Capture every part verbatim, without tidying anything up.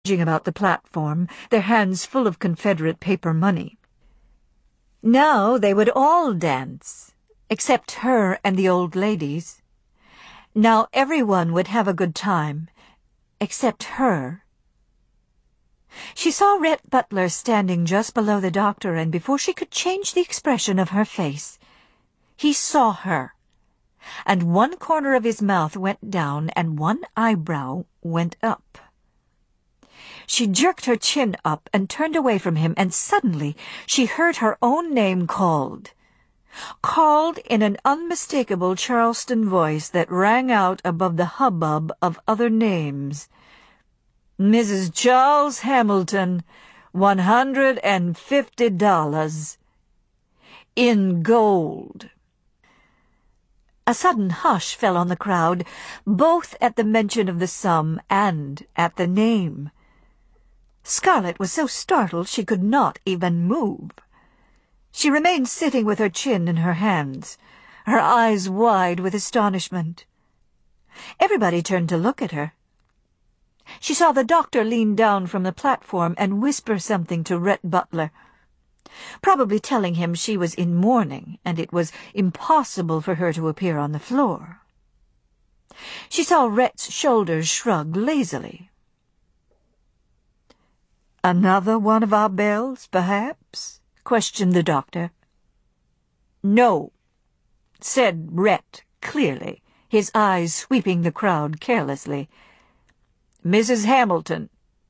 about the platform, their hands full of Confederate paper money. Now they would all dance, except her and the old ladies. Now everyone would have a good time, except her. She saw Rhett Butler standing just below the doctor, and before she could change the expression of her face, he saw her, and one corner of his mouth went down and one eyebrow went up. She jerked her chin up and turned away from him, and suddenly she heard her own name called. Called in an unmistakable Charleston voice that rang out above the hubbub of other names. Missus Charles Hamilton, one hundred and fifty dollars. In gold. A sudden hush fell on the crowd, both at the mention of the sum and at the name. Scarlett was so startled she could not even move. She remained sitting with her chin in her hands, her eyes wide with astonishment. Everybody turned to look at her. She saw the doctor lean down from the platform and whisper something to Rhett Butler, probably telling him she was in mourning and it was impossible for her to appear on the floor. She saw Rhett's shoulders shrug lazily. "Another one of our bells, perhaps?" questioned the doctor. "No," said Rhett clearly, his eyes sweeping the crowd carelessly. "Missus Hamilton."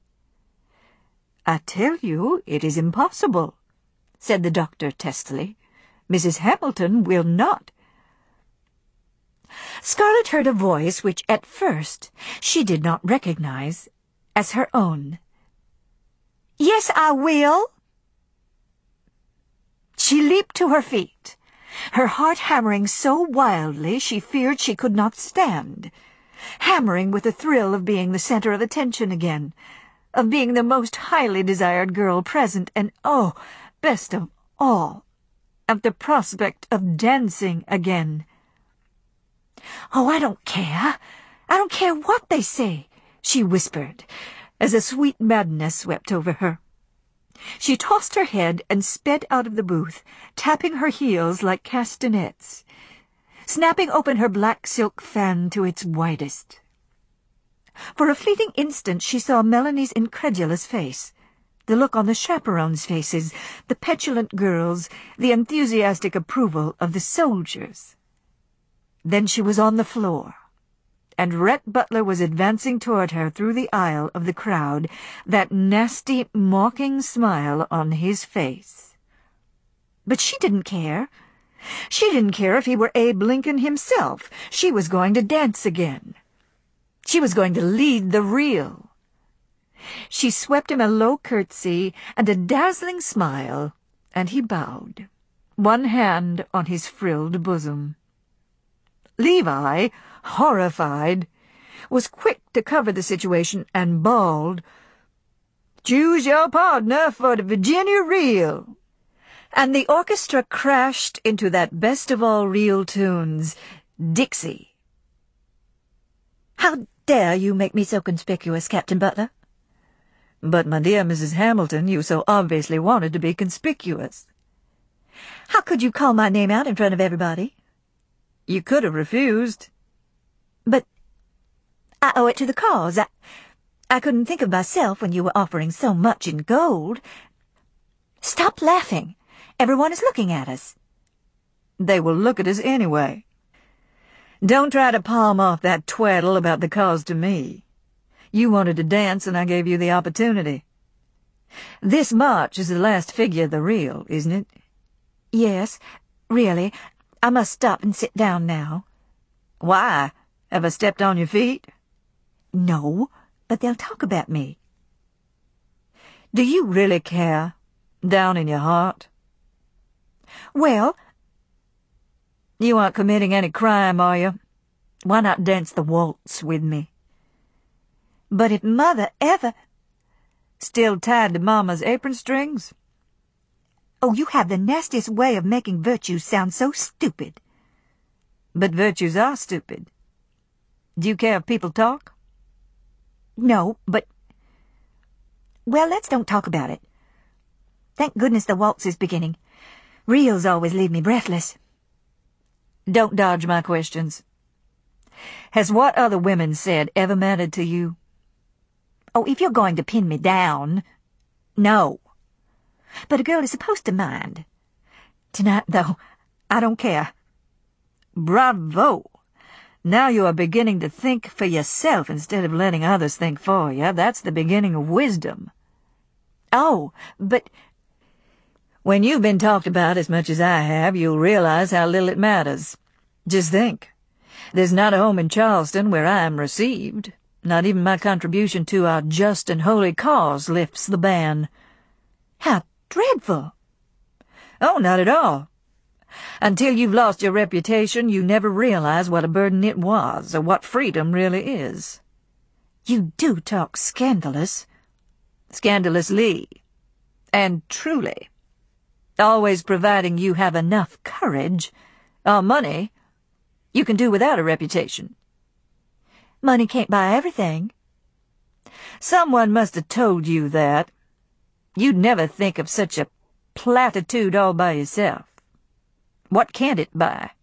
"I tell you it is impossible," said the doctor testily. "Missus Hamilton will not." Scarlett heard a voice which at first she did not recognize as her own. "Yes, I will." She leaped to her feet, her heart hammering so wildly she feared she could not stand, hammering with the thrill of being the center of attention again, of being the most highly desired girl present, and, oh, best of all, at the prospect of dancing again. "Oh, I don't care. I don't care what they say," she whispered, as a sweet madness swept over her. She tossed her head and sped out of the booth, tapping her heels like castanets, snapping open her black silk fan to its widest. For a fleeting instant she saw Melanie's incredulous face, the look on the chaperones' faces, the petulant girls, the enthusiastic approval of the soldiers. Then she was on the floor, and Rhett Butler was advancing toward her through the aisle of the crowd, that nasty, mocking smile on his face. But she didn't care. She didn't care if he were Abe Lincoln himself. She was going to dance again. She was going to lead the reel. She swept him a low curtsy and a dazzling smile, and he bowed, one hand on his frilled bosom. Levi, horrified, was quick to cover the situation and bawled, "Choose your partner for the Virginia reel." And the orchestra crashed into that best of all reel tunes, Dixie. "How dare you make me so conspicuous, Captain Butler?" "But, my dear Missus Hamilton, you so obviously wanted to be conspicuous." "How could you call my name out in front of everybody?" "You could have refused." "But I owe it to the cause. I, I couldn't think of myself when you were offering so much in gold." "Stop laughing. Everyone is looking at us." "They will look at us anyway. Don't try to palm off that twaddle about the cause to me. You wanted to dance, and I gave you the opportunity. This march is the last figure of the reel, isn't it?" "Yes, really. I must stop and sit down now." "Why? Have I stepped on your feet?" "No, but they'll talk about me." "Do you really care, down in your heart?" "Well—" "You aren't committing any crime, are you? Why not dance the waltz with me?" "But if Mother ever—" "Still tied to Mama's apron strings?" "Oh, you have the nastiest way of making virtues sound so stupid." "But virtues are stupid. Do you care if people talk?" "No, but—" Well, let's don't talk about it. Thank goodness the waltz is beginning. Reels always leave me breathless. Don't dodge my questions. Has what other women said ever mattered to you? Oh, if you're going to pin me down, no. But a girl is supposed to mind. Tonight, though, I don't care. Bravo! Now you are beginning to think for yourself instead of letting others think for you. That's the beginning of wisdom. Oh, but when you've been talked about as much as I have, you'll realize how little it matters. Just think. There's not a home in Charleston where I am received. Not even my contribution to our just and holy cause lifts the ban. How dreadful! Oh, not at all. Until you've lost your reputation, you never realize what a burden it was, or what freedom really is. You do talk scandalous. Scandalously. And truly. Always providing you have enough courage, or money. You can do without a reputation. Money can't buy everything. Someone must have told you that. You'd never think of such a platitude all by yourself. What can't it buy?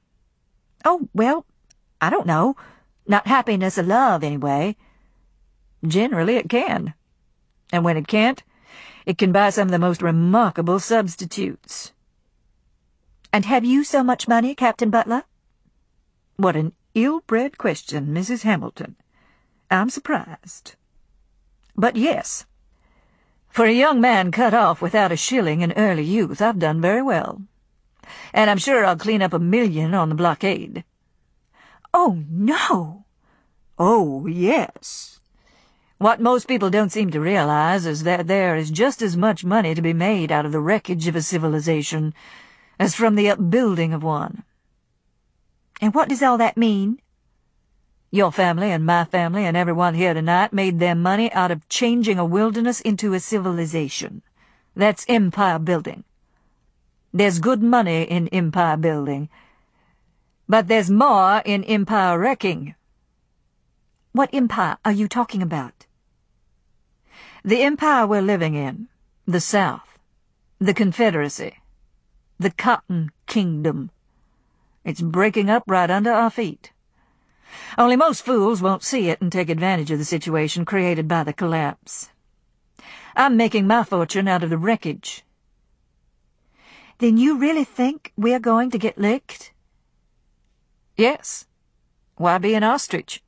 Oh, well, I don't know. Not happiness or love, anyway. Generally it can. And when it can't, it can buy some of the most remarkable substitutes. And have you so much money, Captain Butler? What an ill-bred question, Missus Hamilton. I'm surprised. But yes, for a young man cut off without a shilling in early youth, I've done very well. And I'm sure I'll clean up a million on the blockade. Oh, no! Oh, yes. What most people don't seem to realize is that there is just as much money to be made out of the wreckage of a civilization as from the upbuilding of one. And what does all that mean? Your family and my family and everyone here tonight made their money out of changing a wilderness into a civilization. That's empire building. There's good money in empire building, but there's more in empire wrecking. What empire are you talking about? The empire we're living in, the South, the Confederacy, the Cotton Kingdom. It's breaking up right under our feet. Only most fools won't see it and take advantage of the situation created by the collapse. I'm making my fortune out of the wreckage. Then you really think we're going to get licked? Yes. Why be an ostrich?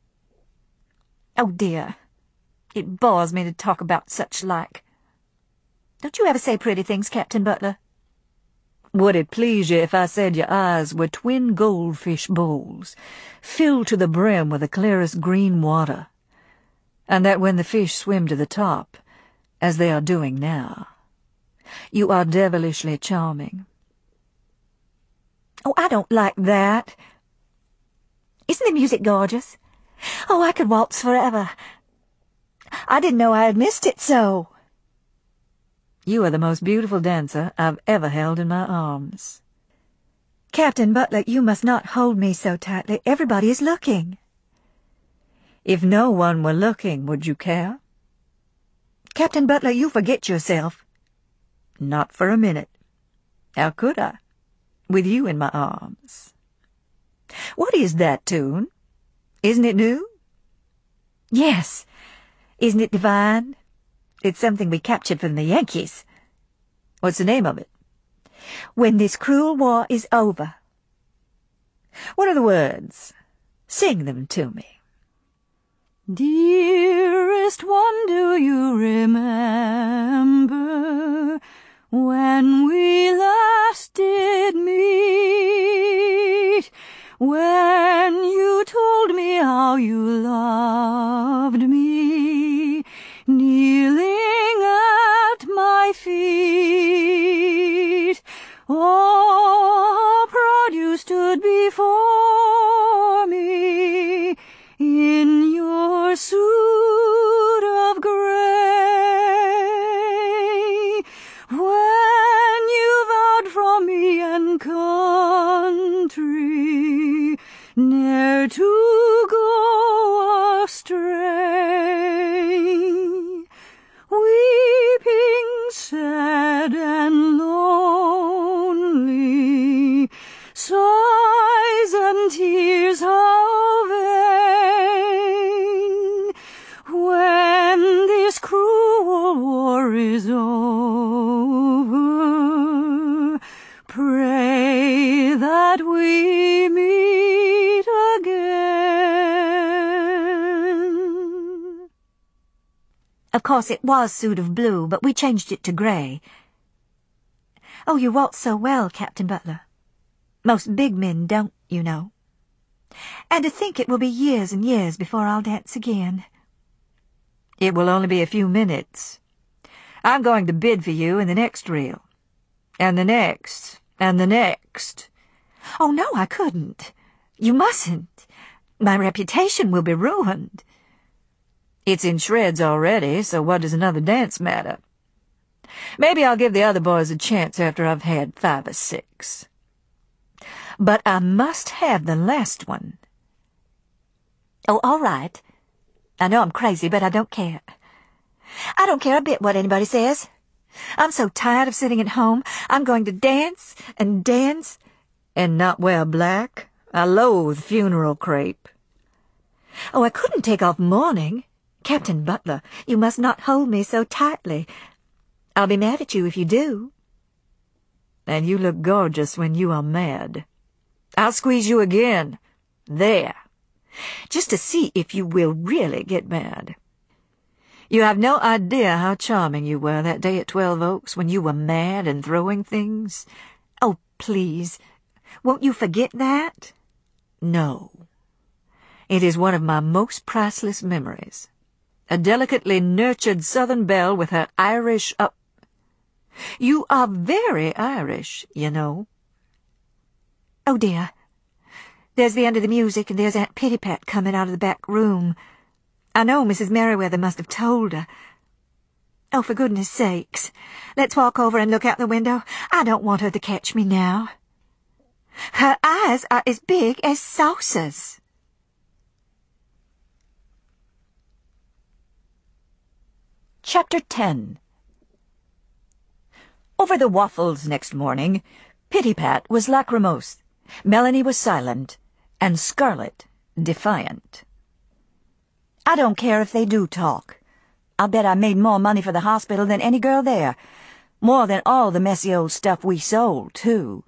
Oh, dear. It bores me to talk about such like. Don't you ever say pretty things, Captain Butler? Would it please you if I said your eyes were twin goldfish bowls, filled to the brim with the clearest green water, and that when the fish swim to the top, as they are doing now, you are devilishly charming? Oh, I don't like that. Isn't the music gorgeous? Oh, I could waltz forever. I didn't know I had missed it so. You are the most beautiful dancer I've ever held in my arms. Captain Butler, you must not hold me so tightly. Everybody is looking. If no one were looking, would you care? Captain Butler, you forget yourself. Not for a minute. How could I, with you in my arms? What is that tune? Isn't it new? Yes. Isn't it divine? It's something we captured from the Yankees. What's the name of it? When This Cruel War is Over. What are the words? Sing them to me. Dearest one, do you remember when we last did meet? When you told me how you loved me, kneeling at my feet. Oh, how proud you stood before me in your suit of gray. course, it was suit of blue, but we changed it to grey. Oh, you waltz so well, Captain Butler. Most big men don't, you know. And to think it will be years and years before I'll dance again. It will only be a few minutes. I'm going to bid for you in the next reel. And the next, and the next. Oh, no, I couldn't. You mustn't. My reputation will be ruined. It's in shreds already, so what does another dance matter? Maybe I'll give the other boys a chance after I've had five or six. But I must have the last one. Oh, all right. I know I'm crazy, but I don't care. I don't care a bit what anybody says. I'm so tired of sitting at home. I'm going to dance and dance. And not wear black? I loathe funeral crepe. Oh, I couldn't take off mourning. Captain Butler, you must not hold me so tightly. I'll be mad at you if you do. And you look gorgeous when you are mad. I'll squeeze you again. There. Just to see if you will really get mad. You have no idea how charming you were that day at Twelve Oaks when you were mad and throwing things. Oh, please. Won't you forget that? No. It is one of my most priceless memories. A delicately nurtured Southern belle with her Irish up. You are very Irish, you know. Oh, dear. There's the end of the music, and there's Aunt Pittypat coming out of the back room. I know Missus Merriweather must have told her. Oh, for goodness sakes. Let's walk over and look out the window. I don't want her to catch me now. Her eyes are as big as saucers. Chapter ten. Over the waffles next morning, Pittypat was lachrymose, Melanie was silent, and Scarlet defiant. I don't care if they do talk. I'll bet I made more money for the hospital than any girl there. More than all the messy old stuff we sold, too.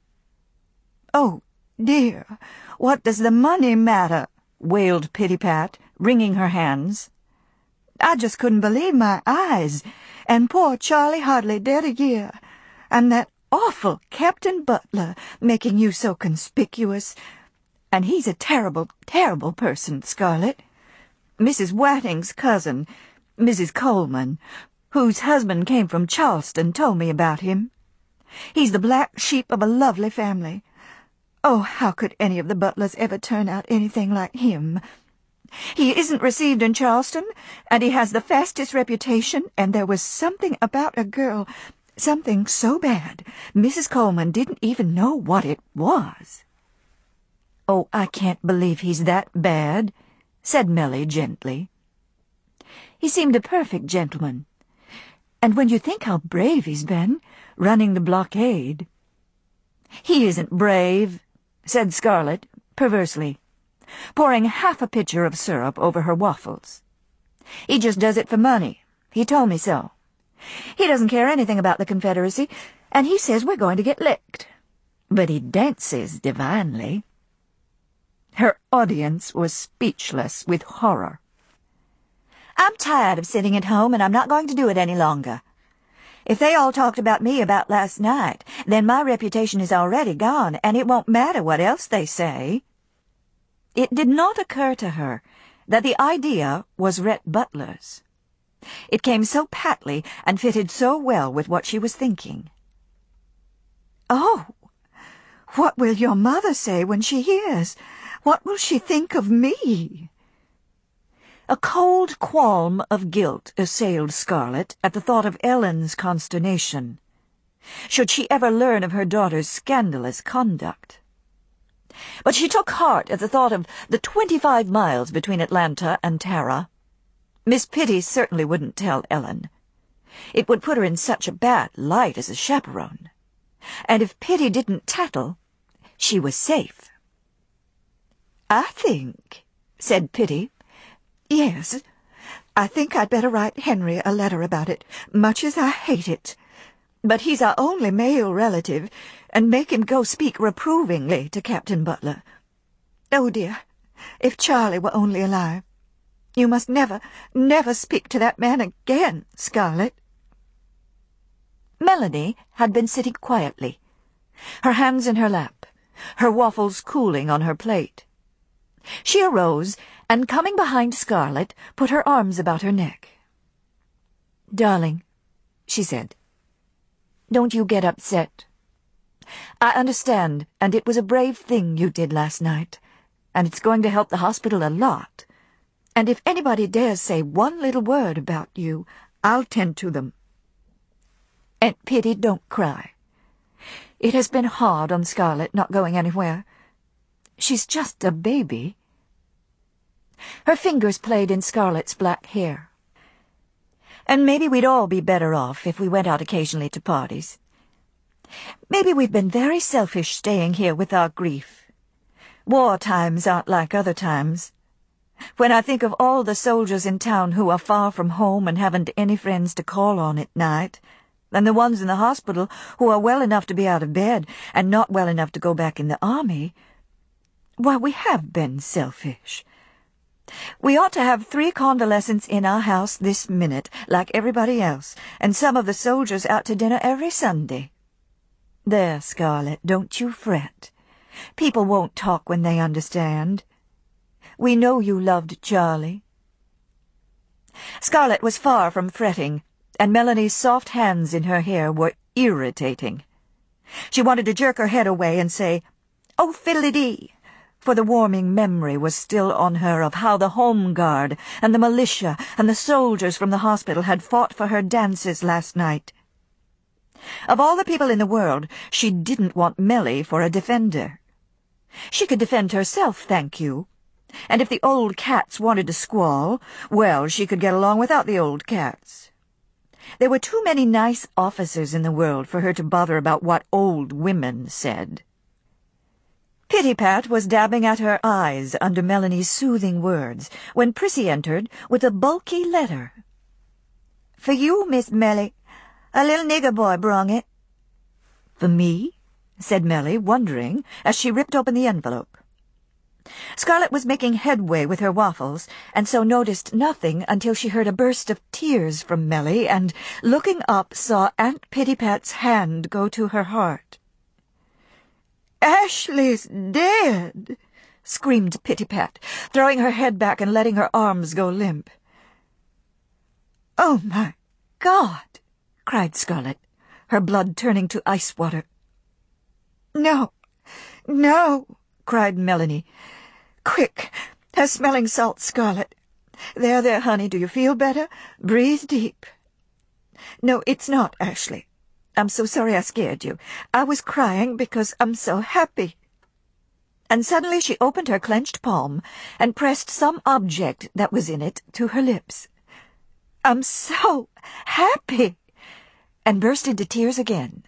Oh, dear, what does the money matter? Wailed Pittypat, wringing her hands. I just couldn't believe my eyes, and poor Charlie hardly dead a year, and that awful Captain Butler making you so conspicuous. And he's a terrible, terrible person, Scarlet. Missus Watting's cousin, Missus Coleman, whose husband came from Charleston, told me about him. He's the black sheep of a lovely family. Oh, how could any of the Butlers ever turn out anything like him? He isn't received in Charleston, and he has the fastest reputation, and there was something about a girl, something so bad, Missus Coleman didn't even know what it was. Oh, I can't believe he's that bad, said Melly gently. He seemed a perfect gentleman. And when you think how brave he's been, running the blockade. He isn't brave, said Scarlet, perversely, pouring half a pitcher of syrup over her waffles. He just does it for money. He told me so. He doesn't care anything about the Confederacy, and he says we're going to get licked. But he dances divinely. Her audience was speechless with horror. I'm tired of sitting at home, and I'm not going to do it any longer. If they all talked about me about last night, then my reputation is already gone, and it won't matter what else they say. It did not occur to her that the idea was Rhett Butler's. It came so patly and fitted so well with what she was thinking. Oh, what will your mother say when she hears? What will she think of me? A cold qualm of guilt assailed Scarlet at the thought of Ellen's consternation. Should she ever learn of her daughter's scandalous conduct? But she took heart at the thought of the twenty-five miles between Atlanta and Tara. Miss Pitty certainly wouldn't tell Ellen. It would put her in such a bad light as a chaperone. And if Pitty didn't tattle, she was safe. I think, said Pitty, yes, I think I'd better write Henry a letter about it, much as I hate it. But he's our only male relative, and make him go speak reprovingly to Captain Butler. Oh, dear, if Charlie were only alive. You must never, never speak to that man again, Scarlett." Melanie had been sitting quietly, her hands in her lap, her waffles cooling on her plate. She arose, and coming behind Scarlett, put her arms about her neck. "Darling," she said, "don't you get upset. I understand, and it was a brave thing you did last night, and it's going to help the hospital a lot. And if anybody dares say one little word about you, I'll tend to them. And Pitty, don't cry. It has been hard on Scarlett not going anywhere. She's just a baby." Her fingers played in Scarlett's black hair. "And maybe we'd all be better off if we went out occasionally to parties. Maybe we've been very selfish staying here with our grief. War times aren't like other times. When I think of all the soldiers in town who are far from home and haven't any friends to call on at night, and the ones in the hospital who are well enough to be out of bed and not well enough to go back in the army, why, we have been selfish. We ought to have three convalescents in our house this minute, like everybody else, and some of the soldiers out to dinner every Sunday. There, Scarlett, don't you fret. People won't talk when they understand. We know you loved Charlie." Scarlett was far from fretting, and Melanie's soft hands in her hair were irritating. She wanted to jerk her head away and say, "Oh, fiddly-dee," for the warming memory was still on her of how the Home Guard and the militia and the soldiers from the hospital had fought for her dances last night. Of all the people in the world, she didn't want Melly for a defender. She could defend herself, thank you. And if the old cats wanted to squall, well, she could get along without the old cats. There were too many nice officers in the world for her to bother about what old women said. Pitty-Pat was dabbing at her eyes under Melanie's soothing words when Prissy entered with a bulky letter. "For you, Miss Melly. A little nigger boy brung it." "For me?" said Melly, wondering, as she ripped open the envelope. Scarlett was making headway with her waffles, and so noticed nothing until she heard a burst of tears from Melly, and, looking up, saw Aunt Pitty-Pat's hand go to her heart. "Ashley's dead!" screamed Pitty-Pat, throwing her head back and letting her arms go limp. "Oh, my God!" cried Scarlett, her blood turning to ice water. "No, no!" cried Melanie. "Quick, her smelling salts, Scarlett. There, there, honey, do you feel better? Breathe deep." "No, it's not, Ashley. I'm so sorry I scared you. I was crying because I'm so happy." And suddenly she opened her clenched palm and pressed some object that was in it to her lips. "I'm so happy!" and burst into tears again.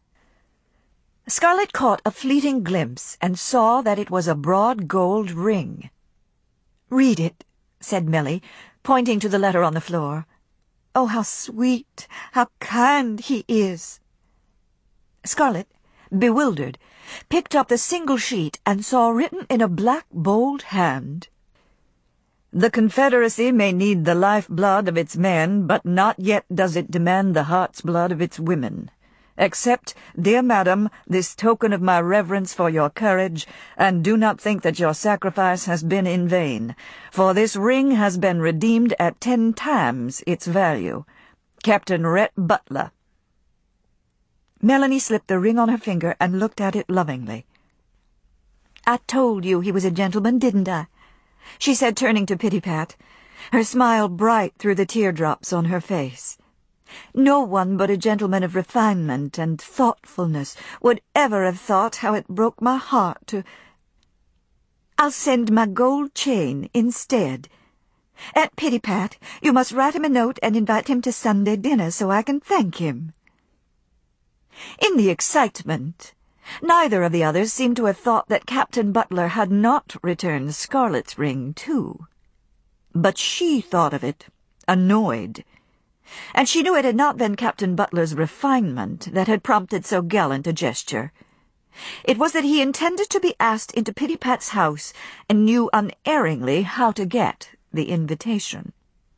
Scarlett caught a fleeting glimpse and saw that it was a broad gold ring. "Read it," said Melly, pointing to the letter on the floor. "Oh, how sweet, how kind he is." Scarlett, bewildered, picked up the single sheet and saw written in a black, bold hand, "The Confederacy may need the life-blood of its men, but not yet does it demand the heart's blood of its women. Accept, dear madam, this token of my reverence for your courage, and do not think that your sacrifice has been in vain, for this ring has been redeemed at ten times its value. Captain Rhett Butler." Melanie slipped the ring on her finger and looked at it lovingly. "I told you he was a gentleman, didn't I?" she said, turning to Pitty-Pat, her smile bright through the teardrops on her face. "No one but a gentleman of refinement and thoughtfulness would ever have thought how it broke my heart to... I'll send my gold chain instead. Aunt Pitty-Pat, you must write him a note and invite him to Sunday dinner so I can thank him." In the excitement, neither of the others seemed to have thought that Captain Butler had not returned Scarlett's ring, too. But she thought of it, annoyed. And she knew it had not been Captain Butler's refinement that had prompted so gallant a gesture. It was that he intended to be asked into Pitty-Pat's house and knew unerringly how to get the invitation.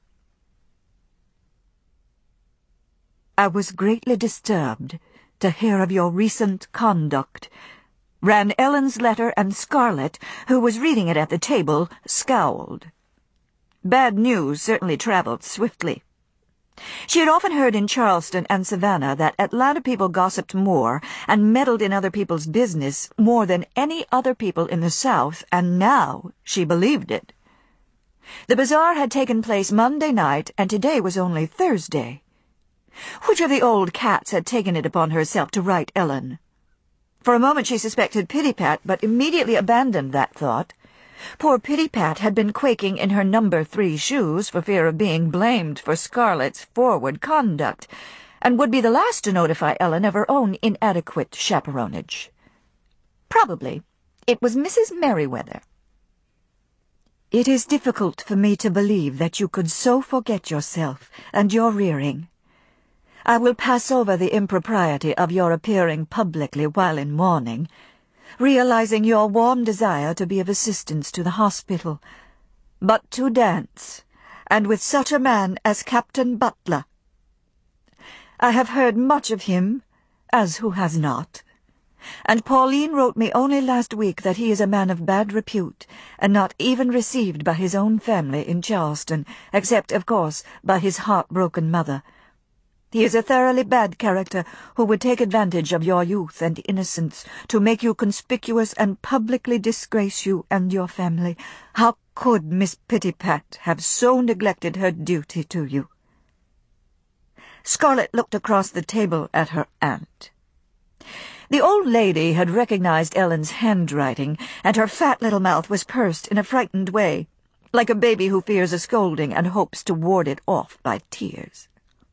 "I was greatly disturbed to hear of your recent conduct," ran Ellen's letter, and Scarlett, who was reading it at the table, scowled. Bad news certainly traveled swiftly. She had often heard in Charleston and Savannah that Atlanta people gossiped more and meddled in other people's business more than any other people in the South, and now she believed it. The bazaar had taken place Monday night, and today was only Thursday. Which of the old cats had taken it upon herself to write Ellen? For a moment she suspected Pittypat, but immediately abandoned that thought. Poor Pittypat had been quaking in her number three shoes for fear of being blamed for Scarlett's forward conduct, and would be the last to notify Ellen of her own inadequate chaperonage. Probably it was Missus Merriweather. "It is difficult for me to believe that you could so forget yourself and your rearing. I will pass over the impropriety of your appearing publicly while in mourning, realizing your warm desire to be of assistance to the hospital. But to dance, and with such a man as Captain Butler. I have heard much of him, as who has not? And Pauline wrote me only last week that he is a man of bad repute, and not even received by his own family in Charleston, except, of course, by his heartbroken mother. He is a thoroughly bad character who would take advantage of your youth and innocence to make you conspicuous and publicly disgrace you and your family. How could Miss Pittypat have so neglected her duty to you?" Scarlett looked across the table at her aunt. The old lady had recognized Ellen's handwriting, and her fat little mouth was pursed in a frightened way, like a baby who fears a scolding and hopes to ward it off by tears.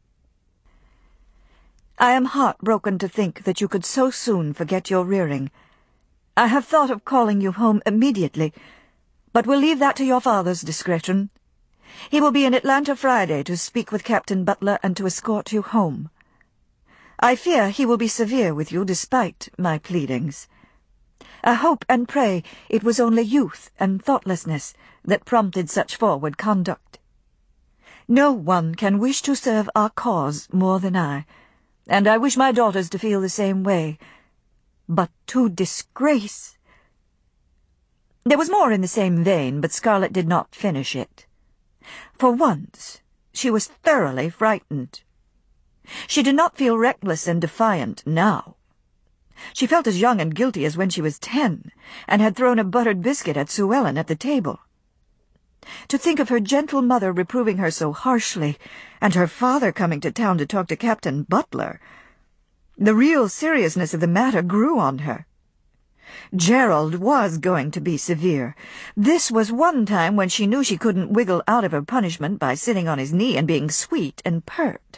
"I am heartbroken to think that you could so soon forget your rearing. I have thought of calling you home immediately, but will leave that to your father's discretion. He will be in Atlanta Friday to speak with Captain Butler and to escort you home. I fear he will be severe with you despite my pleadings. I hope and pray it was only youth and thoughtlessness that prompted such forward conduct. No one can wish to serve our cause more than I, and I wish my daughters to feel the same way. But to disgrace—" There was more in the same vein, but Scarlett did not finish it. For once, she was thoroughly frightened. She did not feel reckless and defiant now. She felt as young and guilty as when she was ten, and had thrown a buttered biscuit at Sue Ellen at the table. To think of her gentle mother reproving her so harshly, and her father coming to town to talk to Captain Butler. The real seriousness of the matter grew on her. Gerald was going to be severe. This was one time when she knew she couldn't wiggle out of her punishment by sitting on his knee and being sweet and pert.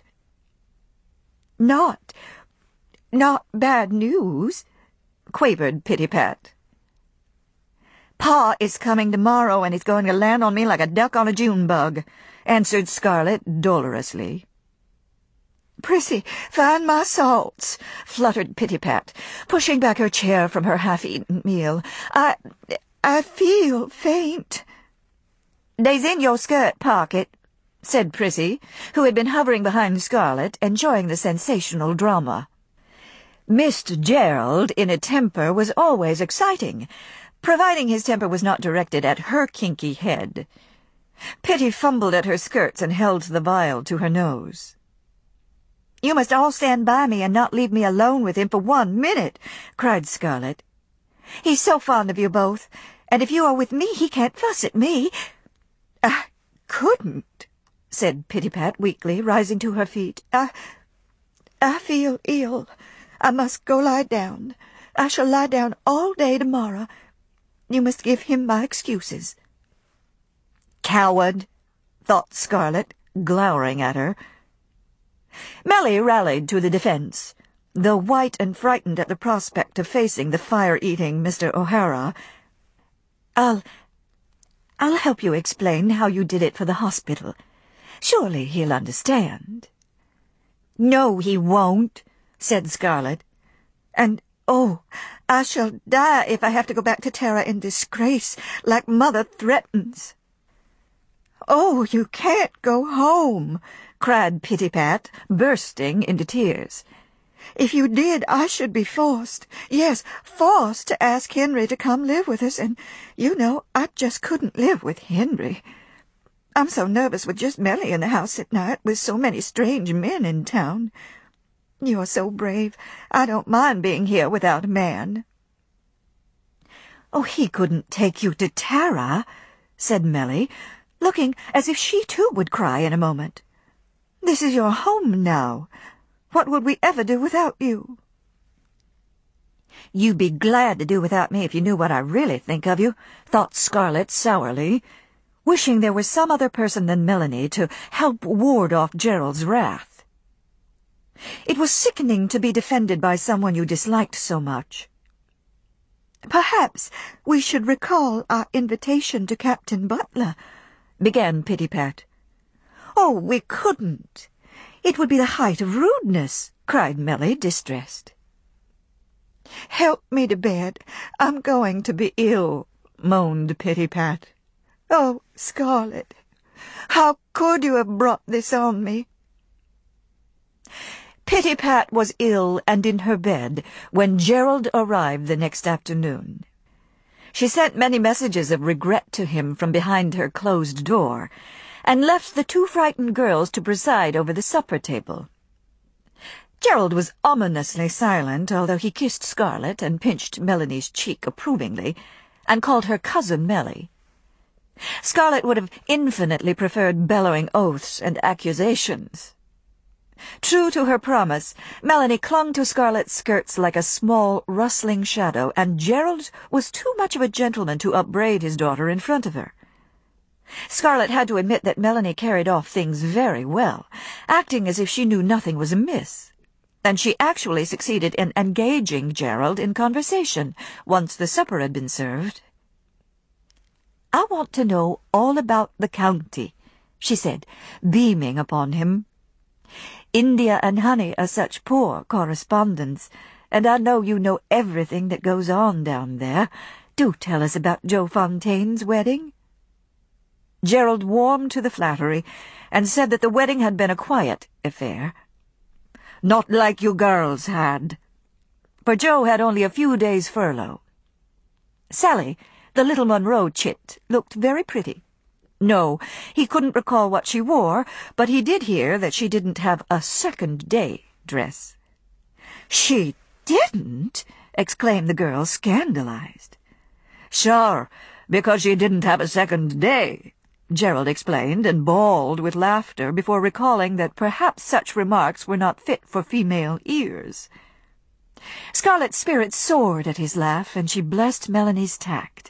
"Not, not bad news," quavered Pittypat. "Pa is coming tomorrow, and he's going to land on me like a duck on a June bug," answered Scarlett dolorously. "Prissy, find my salts," fluttered Pittypat, pushing back her chair from her half-eaten meal. I, I feel faint." "They's in your skirt pocket," said Prissy, who had been hovering behind Scarlett, enjoying the sensational drama. Mister Gerald, in a temper, was always exciting, providing his temper was not directed at her kinky head. Pitty fumbled at her skirts and held the vial to her nose. "You must all stand by me and not leave me alone with him for one minute," cried Scarlett. "He's so fond of you both, and if you are with me he can't fuss at me." "I couldn't," said Pittypat weakly, rising to her feet. I, I feel ill. I must go lie down. I shall lie down all day tomorrow. You must give him my excuses." "Coward," thought Scarlett, glowering at her. Melly rallied to the defense, though white and frightened at the prospect of facing the fire-eating Mister O'Hara. I'll... I'll help you explain how you did it for the hospital. Surely he'll understand." "No, he won't," said Scarlett. "And, oh, I shall die if I have to go back to Tara in disgrace, like Mother threatens." "Oh, you can't go home," cried Pitty-Pat, bursting into tears. "If you did, I should be forced, yes, forced to ask Henry to come live with us, and, you know, I just couldn't live with Henry. I'm so nervous with just Melly in the house at night, with so many strange men in town. You're so brave, I don't mind being here without a man." "Oh, he couldn't take you to Tara," said Melly, looking as if she too would cry in a moment. "This is your home now. What would we ever do without you?" "You'd be glad to do without me if you knew what I really think of you," thought Scarlet sourly, wishing there was some other person than Melanie to help ward off Gerald's wrath. It was sickening to be defended by someone you disliked so much. "Perhaps we should recall our invitation to Captain Butler," began Pitty-Pat. "Oh, we couldn't. It would be the height of rudeness," cried Melly, distressed. "Help me to bed. I'm going to be ill," moaned Pitty-Pat. "Oh, Scarlet, how could you have brought this on me?" Pitty-Pat was ill and in her bed when Gerald arrived the next afternoon. She sent many messages of regret to him from behind her closed door, and left the two frightened girls to preside over the supper table. Gerald was ominously silent, although he kissed Scarlet and pinched Melanie's cheek approvingly, and called her Cousin Melly. Scarlet would have infinitely preferred bellowing oaths and accusations. True to her promise, Melanie clung to Scarlet's skirts like a small, rustling shadow, and Gerald was too much of a gentleman to upbraid his daughter in front of her. Scarlet had to admit that Melanie carried off things very well, acting as if she knew nothing was amiss, and she actually succeeded in engaging Gerald in conversation once the supper had been served. "I want to know all about the county," she said, beaming upon him. "India and Honey are such poor correspondents, and I know you know everything that goes on down there. Do tell us about Joe Fontaine's wedding." Gerald warmed to the flattery, and said that the wedding had been a quiet affair. "Not like you girls had," for Joe had only a few days' furlough. Sally, the little Monroe chit, looked very pretty. No, he couldn't recall what she wore, but he did hear that she didn't have a second-day dress. "She didn't?" exclaimed the girl, scandalized. "Sure, because she didn't have a second day," Gerald explained, and bawled with laughter before recalling that perhaps such remarks were not fit for female ears. Scarlet's spirits soared at his laugh, and she blessed Melanie's tact.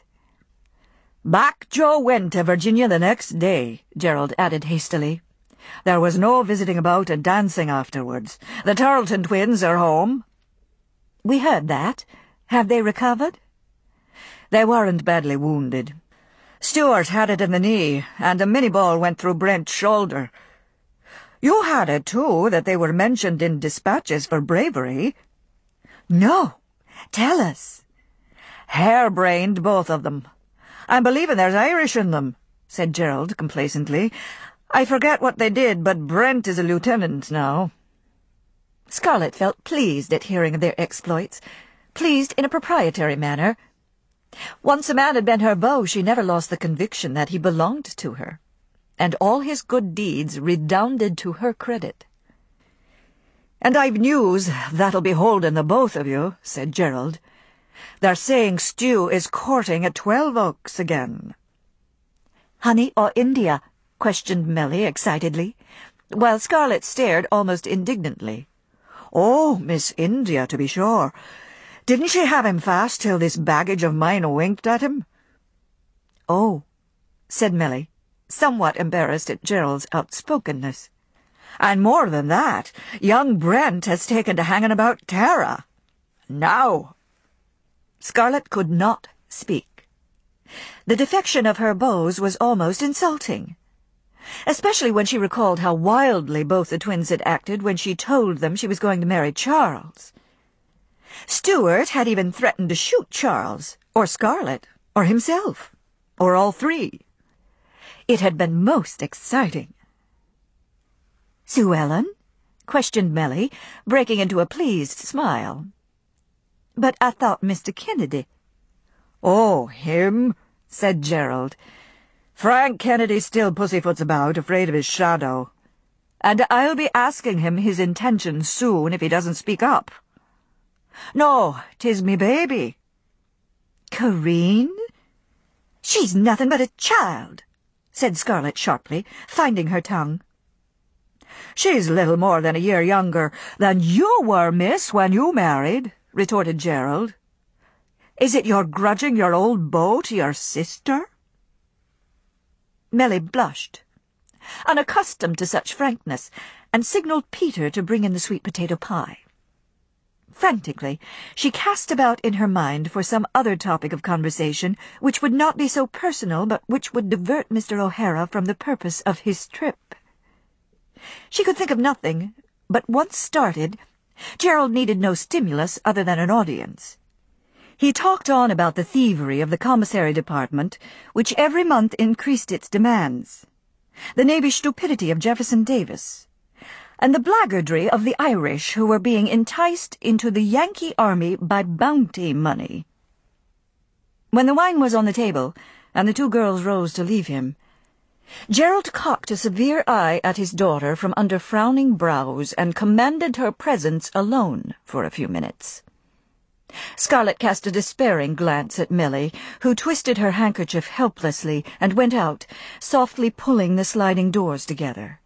"Back Joe went to Virginia the next day," Gerald added hastily. "There was no visiting about and dancing afterwards. The Tarleton twins are home." "We heard that. Have they recovered?" "They weren't badly wounded. Stuart had it in the knee, and a mini-ball went through Brent's shoulder. You had it, too, that they were mentioned in dispatches for bravery." "No. Tell us." "Hair-brained, both of them. I'm believing there's Irish in them," said Gerald complacently. "I forget what they did, but Brent is a lieutenant now." Scarlet felt pleased at hearing of their exploits, pleased in a proprietary manner. Once a man had been her beau, she never lost the conviction that he belonged to her, and all his good deeds redounded to her credit. "And I've news that'll be holding the both of you," said Gerald. "They're saying Stu is courting at Twelve Oaks again." "Honey or India?" questioned Melly excitedly, while Scarlet stared almost indignantly. "Oh, Miss India, to be sure. Didn't she have him fast till this baggage of mine winked at him?" "Oh," said Melly, somewhat embarrassed at Gerald's outspokenness. "And more than that, young Brent has taken to hanging about Tara. Now." Scarlet could not speak. The defection of her beaux was almost insulting, especially when she recalled how wildly both the twins had acted when she told them she was going to marry Charles. Stuart had even threatened to shoot Charles, or Scarlet, or himself, or all three. It had been most exciting. "Sue Ellen?" questioned Milly, breaking into a pleased smile. "But I thought Mister Kennedy—" "Oh, him," said Gerald. "Frank Kennedy still pussyfoots about, afraid of his shadow. And I'll be asking him his intentions soon if he doesn't speak up. No, 'tis me baby." "Corinne? She's nothing but a child," said Scarlett sharply, finding her tongue. "She's little more than a year younger than you were, miss, when you married," retorted Gerald. "Is it you're grudging your old beau to your sister?" Milly blushed, unaccustomed to such frankness, and signalled Peter to bring in the sweet potato pie. Frantically, she cast about in her mind for some other topic of conversation which would not be so personal but which would divert Mister O'Hara from the purpose of his trip. She could think of nothing, but once started, Gerald needed no stimulus other than an audience. He talked on about the thievery of the commissary department, which every month increased its demands, the knavish stupidity of Jefferson Davis, and the blackguardry of the Irish who were being enticed into the Yankee army by bounty money. When the wine was on the table, and the two girls rose to leave him, Gerald cocked a severe eye at his daughter from under frowning brows and commanded her presence alone for a few minutes. Scarlett cast a despairing glance at Milly, who twisted her handkerchief helplessly and went out, softly pulling the sliding doors together.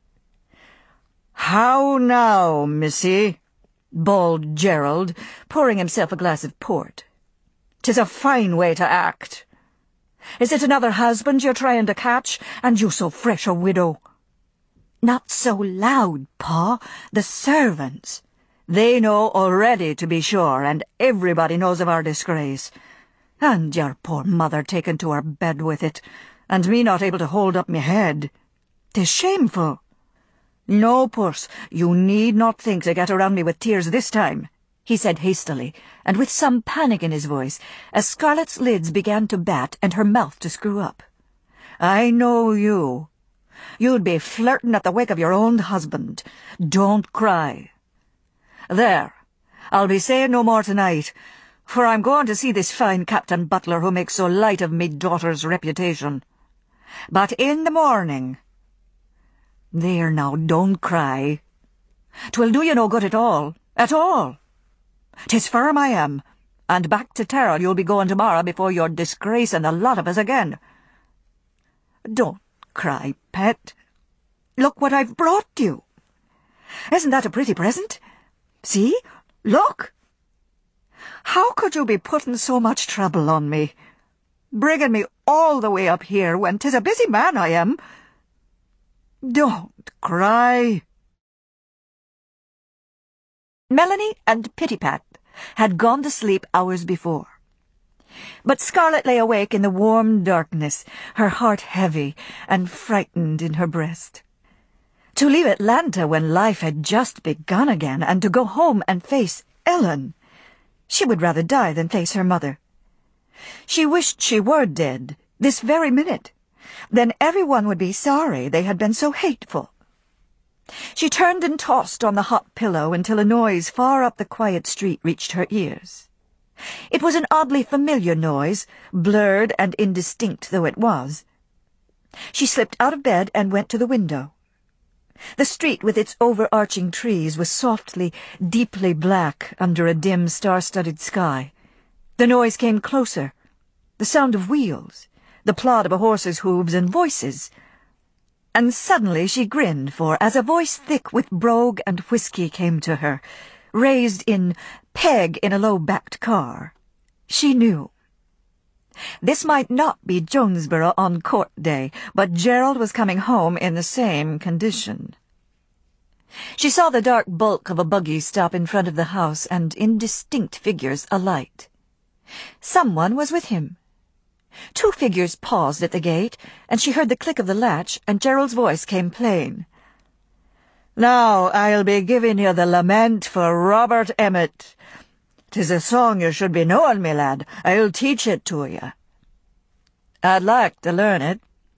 "How now, missy?" bawled Gerald, pouring himself a glass of port. "'Tis a fine way to act. Is it another husband you're trying to catch, and you so fresh a widow?" "Not so loud, Pa. The servants—" "They know already, to be sure, and everybody knows of our disgrace. And your poor mother taken to her bed with it, and me not able to hold up me head. 'Tis shameful. No, puss, you need not think to get around me with tears this time," he said hastily, and with some panic in his voice, as Scarlett's lids began to bat and her mouth to screw up. "I know you. You'd be flirting at the wake of your own husband. Don't cry. There, I'll be saying no more tonight, for I'm going to see this fine Captain Butler who makes so light of me daughter's reputation. But in the morning— There now, don't cry. 'Twill do you no good at all, at all. 'Tis firm I am, and back to Terrell you'll be going tomorrow before you're disgracing the lot of us again. Don't cry, pet. Look what I've brought you. Isn't that a pretty present? See? Look! How could you be putting so much trouble on me? Bringing me all the way up here when 'tis a busy man I am. Don't cry." Melanie and Pittypat had gone to sleep hours before. But Scarlett lay awake in the warm darkness, her heart heavy and frightened in her breast. To leave Atlanta when life had just begun again, and to go home and face Ellen. She would rather die than face her mother. She wished she were dead, this very minute. Then everyone would be sorry they had been so hateful. She turned and tossed on the hot pillow until a noise far up the quiet street reached her ears. It was an oddly familiar noise, blurred and indistinct though it was. She slipped out of bed and went to the window. The street with its overarching trees was softly, deeply black under a dim, star-studded sky. The noise came closer, the sound of wheels, the plod of a horse's hooves and voices. And suddenly she grinned, for as a voice thick with brogue and whiskey came to her, raised in peg in a low-backed car, she knew. This might not be Jonesboro on court day, but Gerald was coming home in the same condition. She saw the dark bulk of a buggy stop in front of the house and indistinct figures alight. Someone was with him. Two figures paused at the gate, and she heard the click of the latch, and Gerald's voice came plain. "Now I'll be giving you the lament for Robert Emmet. 'Tis a song you should be knowing, me lad. I'll teach it to you." "I'd like to learn it,"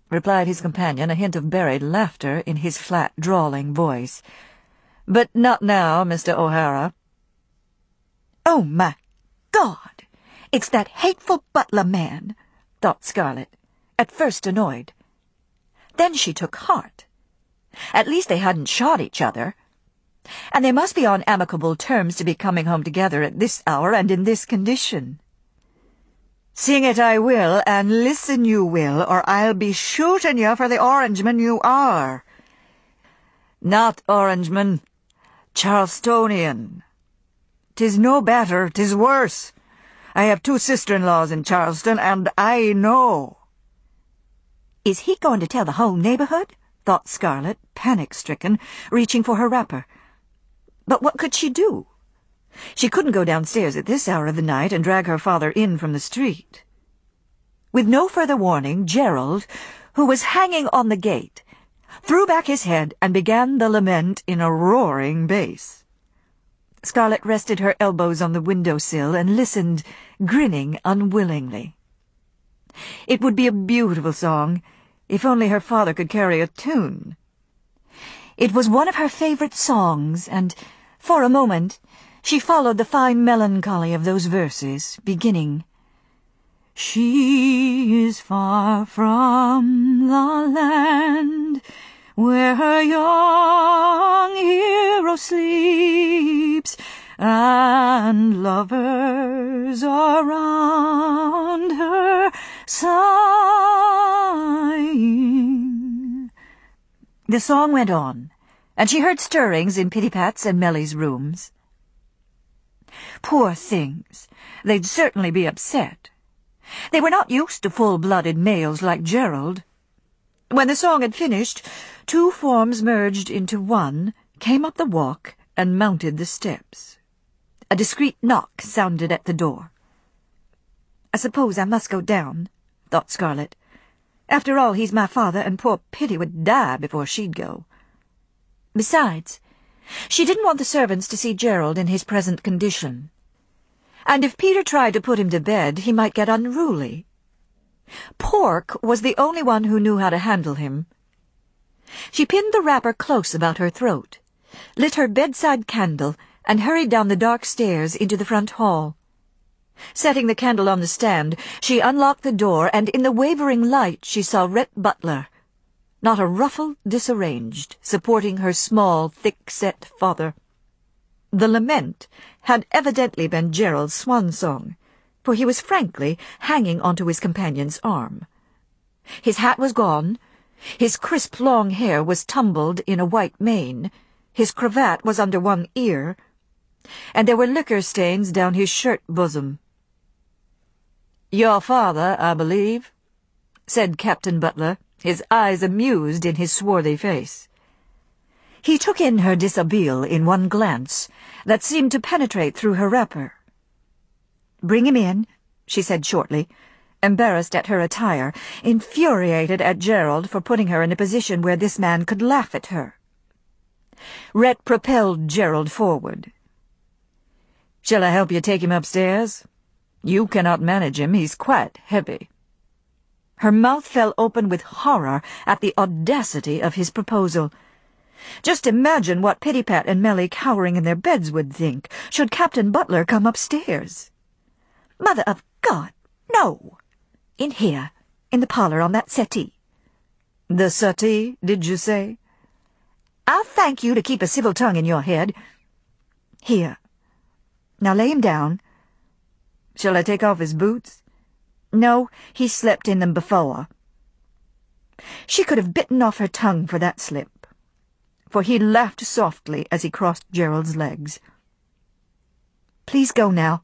replied his companion, a hint of buried laughter in his flat, drawling voice. "But not now, Mister O'Hara." "Oh, my God! It's that hateful Butler man," thought Scarlet, at first annoyed. Then she took heart. At least they hadn't shot each other. And they must be on amicable terms to be coming home together at this hour and in this condition. "Sing it I will, and listen you will, or I'll be shooting you for the Orangeman you are." "Not Orangeman, Charlestonian. 'Tis no better, 'tis worse. I have two sister-in-laws in Charleston, and I know." "Is he going to tell the whole neighborhood?" thought Scarlet, panic-stricken, reaching for her wrapper. But what could she do? She couldn't go downstairs at this hour of the night and drag her father in from the street. With no further warning, Gerald, who was hanging on the gate, threw back his head and began the lament in a roaring bass. Scarlet rested her elbows on the window-sill and listened, grinning unwillingly. It would be a beautiful song, if only her father could carry a tune. It was one of her favorite songs, and, for a moment, she followed the fine melancholy of those verses, beginning, "She is far from the land where her young hero sleeps, and lovers are round her sighing." The song went on, and she heard stirrings in Pitty-Pat's and Mellie's rooms. Poor things, they'd certainly be upset. They were not used to full-blooded males like Gerald. When the song had finished, two forms merged into one, came up the walk, and mounted the steps. A discreet knock sounded at the door. "I suppose I must go down," thought Scarlet. "After all, he's my father, and poor Pitty would die before she'd go." Besides, she didn't want the servants to see Gerald in his present condition. And if Peter tried to put him to bed, he might get unruly. Pork was the only one who knew how to handle him. She pinned the wrapper close about her throat, lit her bedside candle, and hurried down the dark stairs into the front hall. Setting the candle on the stand, she unlocked the door, and in the wavering light she saw Rhett Butler, not a ruffle disarranged, supporting her small, thick-set father. The lament had evidently been Gerald's swan song, for he was frankly hanging onto his companion's arm. His hat was gone, his crisp long hair was tumbled in a white mane, his cravat was under one ear, and there were liquor stains down his shirt bosom. "Your father, I believe," said Captain Butler, his eyes amused in his swarthy face. He took in her dishabille in one glance that seemed to penetrate through her wrapper. "Bring him in," she said shortly, embarrassed at her attire, infuriated at Gerald for putting her in a position where this man could laugh at her. Rhett propelled Gerald forward. "Shall I help you take him upstairs? You cannot manage him, he's quite heavy." Her mouth fell open with horror at the audacity of his proposal. Just imagine what Pitty-Pat and Mellie cowering in their beds would think, should Captain Butler come upstairs. "Mother of God, no! In here, in the parlor on that settee." "The settee, did you say?" "I'll thank you to keep a civil tongue in your head. Here. Now lay him down." "Shall I take off his boots?" "No, he slept in them before." She could have bitten off her tongue for that slip, for he laughed softly as he crossed Gerald's legs. "Please go now."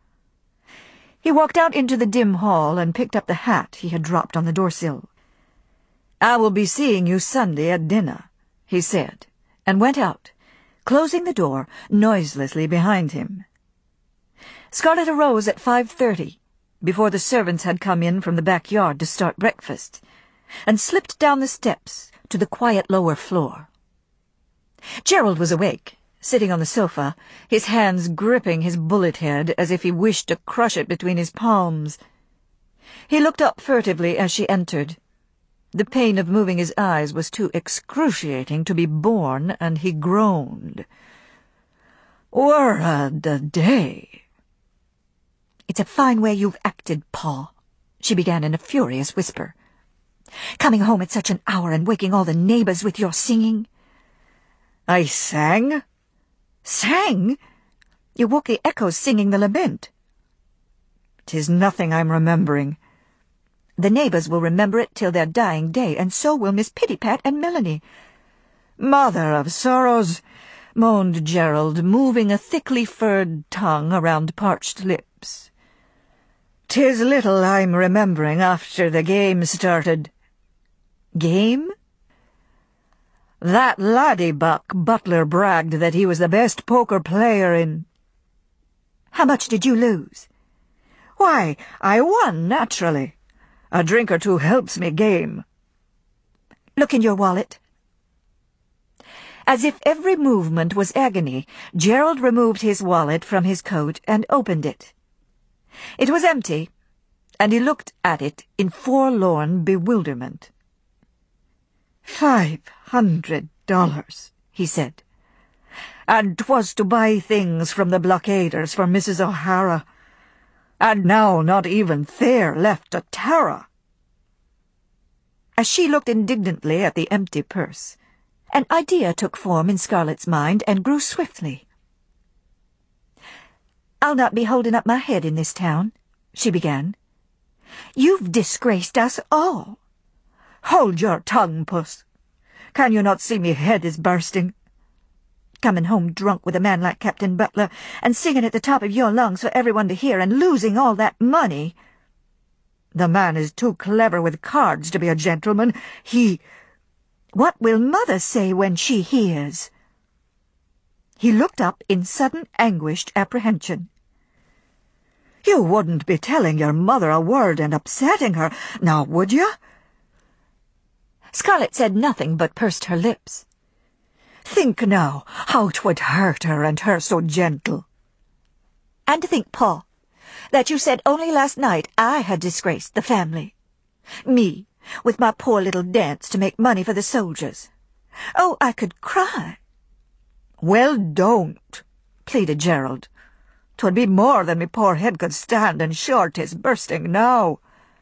He walked out into the dim hall and picked up the hat he had dropped on the doorsill. "I will be seeing you Sunday at dinner," he said, and went out, closing the door noiselessly behind him. Scarlet arose at five-thirty, before the servants had come in from the backyard to start breakfast, and slipped down the steps to the quiet lower floor. Gerald was awake, sitting on the sofa, his hands gripping his bullet head as if he wished to crush it between his palms. He looked up furtively as she entered. The pain of moving his eyes was too excruciating to be borne, and he groaned. "Word a day!" "It's a fine way you've acted, Pa," she began in a furious whisper. "Coming home at such an hour and waking all the neighbors with your singing." "I sang?" "Sang? You woke the echoes singing the lament." "'Tis nothing I'm remembering." "The neighbors will remember it till their dying day, and so will Miss Pittypat and Melanie." "Mother of sorrows," moaned Gerald, moving a thickly furred tongue around parched lips. "'Tis little I'm remembering after the game started." "Game?" "That laddie buck Butler bragged that he was the best poker player in—" "How much did you lose?" "Why, I won, naturally. A drink or two helps me game." "Look in your wallet." As if every movement was agony, Gerald removed his wallet from his coat and opened it. It was empty, and he looked at it in forlorn bewilderment. Five hundred dollars, he said. "And 'twas to buy things from the blockaders for Missus O'Hara. And now not even there left a Tara." As she looked indignantly at the empty purse, an idea took form in Scarlett's mind and grew swiftly. "I'll not be holding up my head in this town," she began. "You've disgraced us all." "Hold your tongue, puss. Can you not see me head is bursting?" "Coming home drunk with a man like Captain Butler, and singing at the top of your lungs for everyone to hear, and losing all that money." "The man is too clever with cards to be a gentleman. He—" "What will Mother say when she hears?" He looked up in sudden anguished apprehension. "You wouldn't be telling your mother a word and upsetting her, now would you?" Scarlett said nothing but pursed her lips. "Think now how 'twould hurt her, and her so gentle." "And to think, Pa, that you said only last night I had disgraced the family. Me, with my poor little dance to make money for the soldiers. Oh, I could cry." "Well, don't," pleaded Gerald. "'Twould be more than me poor head could stand, and sure 'tis bursting now."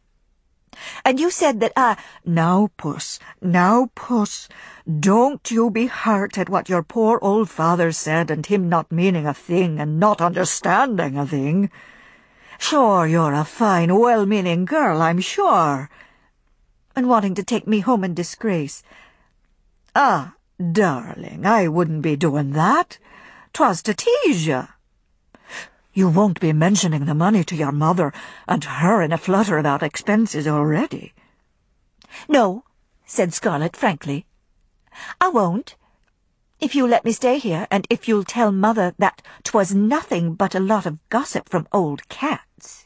"And you said that I—" "Now, puss, now, puss, don't you be hurt at what your poor old father said, and him not meaning a thing and not understanding a thing. Sure, you're a fine, well-meaning girl, I'm sure." "And wanting to take me home in disgrace." "Ah, darling, I wouldn't be doing that. 'Twas to tease you. You won't be mentioning the money to your mother, and her in a flutter about expenses already." "No," said Scarlett frankly. "I won't. If you'll let me stay here, and if you'll tell Mother that 'twas nothing but a lot of gossip from old cats."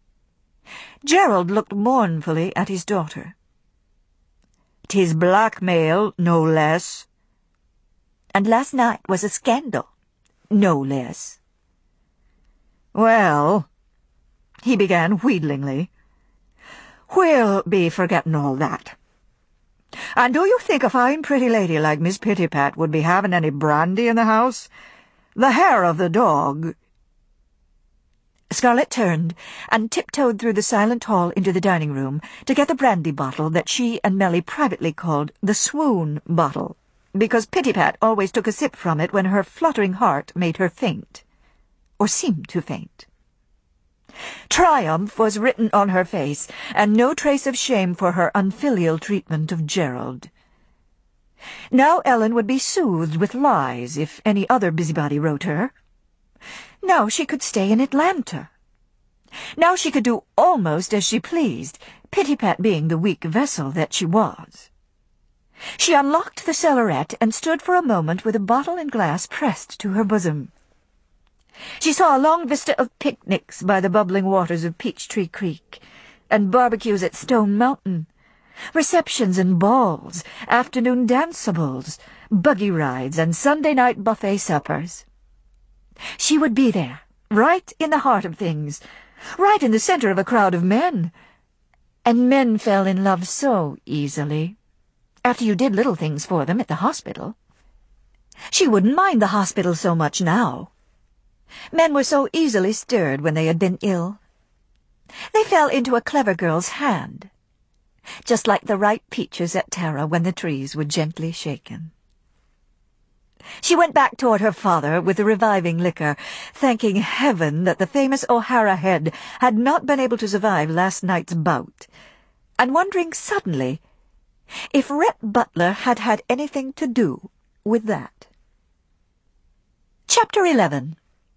Gerald looked mournfully at his daughter. "'Tis blackmail, no less." "And last night was a scandal, no less." "Well," he began wheedlingly, "we'll be forgetting all that. And do you think a fine pretty lady like Miss Pittypat would be having any brandy in the house? The hair of the dog—" Scarlett turned and tiptoed through the silent hall into the dining room to get the brandy bottle that she and Melly privately called the swoon bottle, because Pittypat always took a sip from it when her fluttering heart made her faint, or seemed to faint. Triumph was written on her face, and no trace of shame for her unfilial treatment of Gerald. Now Ellen would be soothed with lies if any other busybody wrote her. Now she could stay in Atlanta. Now she could do almost as she pleased, Pittypat being the weak vessel that she was. She unlocked the cellarette and stood for a moment with a bottle and glass pressed to her bosom. She saw a long vista of picnics by the bubbling waters of Peachtree Creek, and barbecues at Stone Mountain, receptions and balls, afternoon danceables, buggy rides, and Sunday night buffet suppers. She would be there, right in the heart of things, right in the center of a crowd of men. And men fell in love so easily, after you did little things for them at the hospital. She wouldn't mind the hospital so much now. Men were so easily stirred when they had been ill. They fell into a clever girl's hand, just like the ripe peaches at Tara when the trees were gently shaken. She went back toward her father with the reviving liquor, thanking heaven that the famous O'Hara head had not been able to survive last night's bout, and wondering suddenly if Rhett Butler had had anything to do with that. Chapter eleven.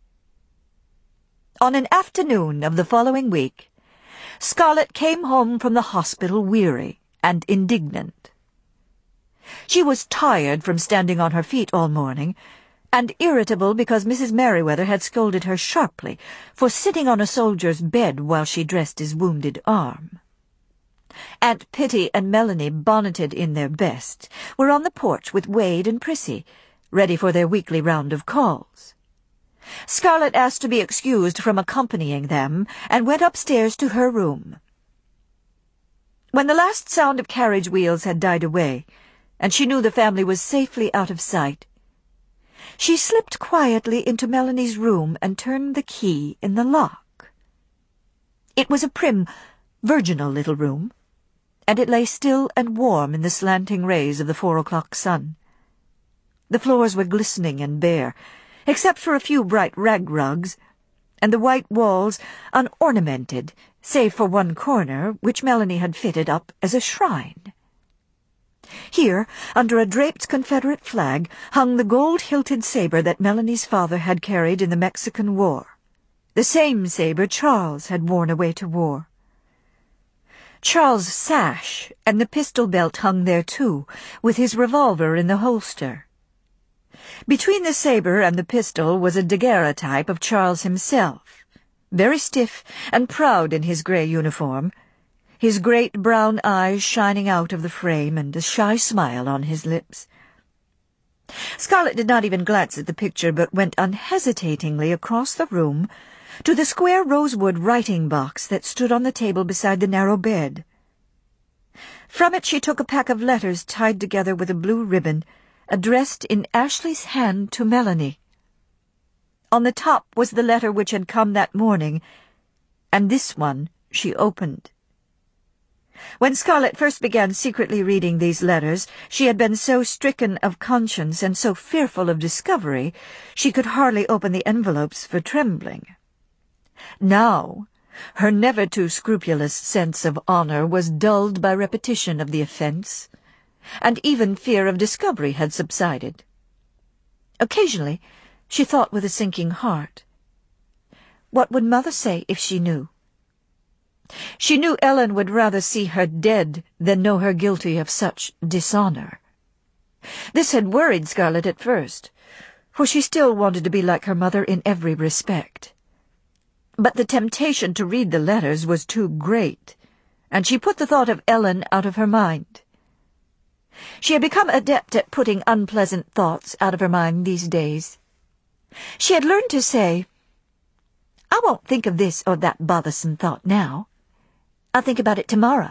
On an afternoon of the following week, Scarlett came home from the hospital weary and indignant. She was tired from standing on her feet all morning, and irritable because Missus Merriweather had scolded her sharply for sitting on a soldier's bed while she dressed his wounded arm. Aunt Pitty and Melanie, bonneted in their best, were on the porch with Wade and Prissy, ready for their weekly round of calls. Scarlett asked to be excused from accompanying them, and went upstairs to her room. When the last sound of carriage wheels had died away, and she knew the family was safely out of sight, she slipped quietly into Melanie's room and turned the key in the lock. It was a prim, virginal little room, and it lay still and warm in the slanting rays of the four o'clock sun. The floors were glistening and bare, except for a few bright rag rugs, and the white walls unornamented, save for one corner, which Melanie had fitted up as a shrine. Here, under a draped Confederate flag, hung the gold-hilted saber that Melanie's father had carried in the Mexican War, the same saber Charles had worn away to war. Charles' sash and the pistol belt hung there too, with his revolver in the holster. Between the saber and the pistol was a daguerreotype of Charles himself, very stiff and proud in his grey uniform, his great brown eyes shining out of the frame and a shy smile on his lips. Scarlett did not even glance at the picture, but went unhesitatingly across the room to the square rosewood writing box that stood on the table beside the narrow bed. From it she took a pack of letters tied together with a blue ribbon, addressed in Ashley's hand to Melanie. On the top was the letter which had come that morning, and this one she opened. When Scarlett first began secretly reading these letters, she had been so stricken of conscience and so fearful of discovery, she could hardly open the envelopes for trembling. Now, her never too scrupulous sense of honor was dulled by repetition of the offense, and even fear of discovery had subsided. Occasionally, she thought with a sinking heart, what would Mother say if she knew? She knew Ellen would rather see her dead than know her guilty of such dishonor. This had worried Scarlett at first, for she still wanted to be like her mother in every respect. But the temptation to read the letters was too great, and she put the thought of Ellen out of her mind. She had become adept at putting unpleasant thoughts out of her mind these days. She had learned to say, I won't think of this or that bothersome thought now. I'll think about it tomorrow.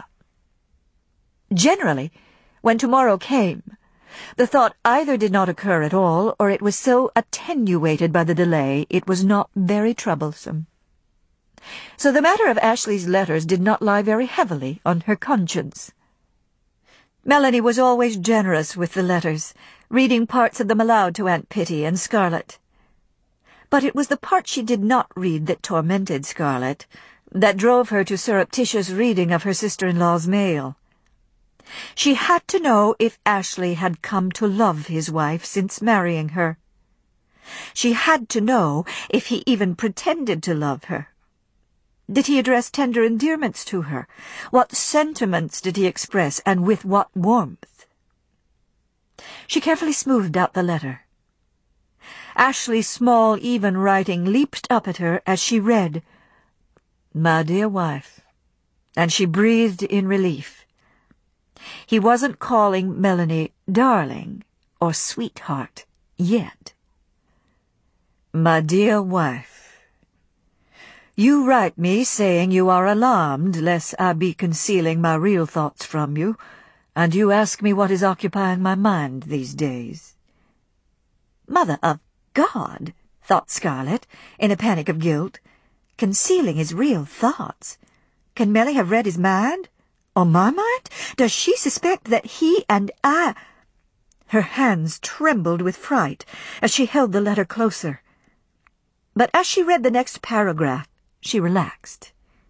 Generally, when tomorrow came, the thought either did not occur at all, or it was so attenuated by the delay it was not very troublesome. So the matter of Ashley's letters did not lie very heavily on her conscience. Melanie was always generous with the letters, reading parts of them aloud to Aunt Pitty and Scarlett. But it was the part she did not read that tormented Scarlett, that drove her to surreptitious reading of her sister-in-law's mail. She had to know if Ashley had come to love his wife since marrying her. She had to know if he even pretended to love her. Did he address tender endearments to her? What sentiments did he express, and with what warmth? She carefully smoothed out the letter. Ashley's small, even writing leaped up at her as she read, My dear wife, and she breathed in relief. He wasn't calling Melanie darling or sweetheart yet. My dear wife, You write me saying you are alarmed lest I be concealing my real thoughts from you, and you ask me what is occupying my mind these days. Mother of God, thought Scarlet, in a panic of guilt, concealing his real thoughts. Can Melly have read his mind? Or my mind? Does she suspect that he and I... Her hands trembled with fright as she held the letter closer. But as she read the next paragraph, she relaxed.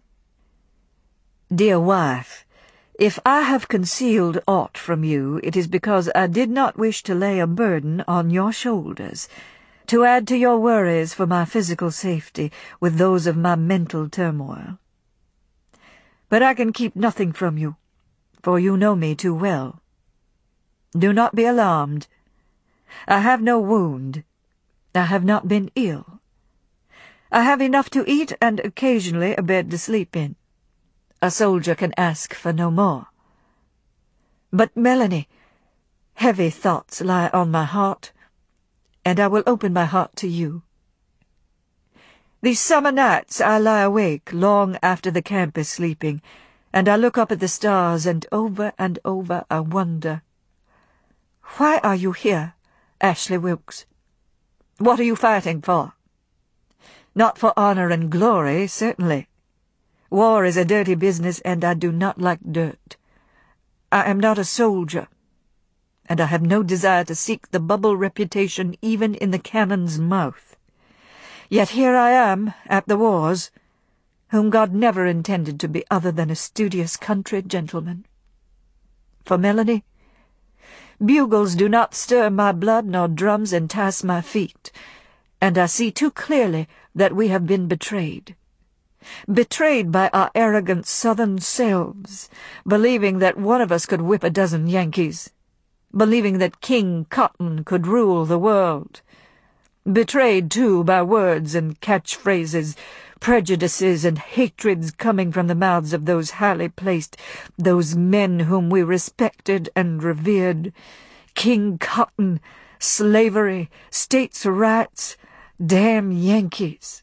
Dear wife, if I have concealed aught from you, it is because I did not wish to lay a burden on your shoulders, to add to your worries for my physical safety with those of my mental turmoil. But I can keep nothing from you, for you know me too well. Do not be alarmed. I have no wound. I have not been ill. I have enough to eat and occasionally a bed to sleep in. A soldier can ask for no more. But, Melanie, heavy thoughts lie on my heart, and I will open my heart to you. These summer nights I lie awake long after the camp is sleeping, and I look up at the stars, and over and over I wonder, why are you here, Ashley Wilkes? What are you fighting for? Not for honor and glory, certainly. War is a dirty business, and I do not like dirt. I am not a soldier, and I have no desire to seek the bubble reputation even in the cannon's mouth. Yet here I am, at the wars, whom God never intended to be other than a studious country gentleman. For Melanie, bugles do not stir my blood, nor drums entice my feet, and I see too clearly that we have been betrayed. Betrayed by our arrogant southern selves, believing that one of us could whip a dozen Yankees, believing that King Cotton could rule the world. Betrayed, too, by words and catchphrases, prejudices and hatreds coming from the mouths of those highly placed, those men whom we respected and revered. King Cotton, slavery, states' rights, damn Yankees.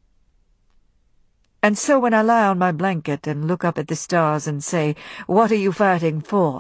And so when I lie on my blanket and look up at the stars and say, what are you fighting for?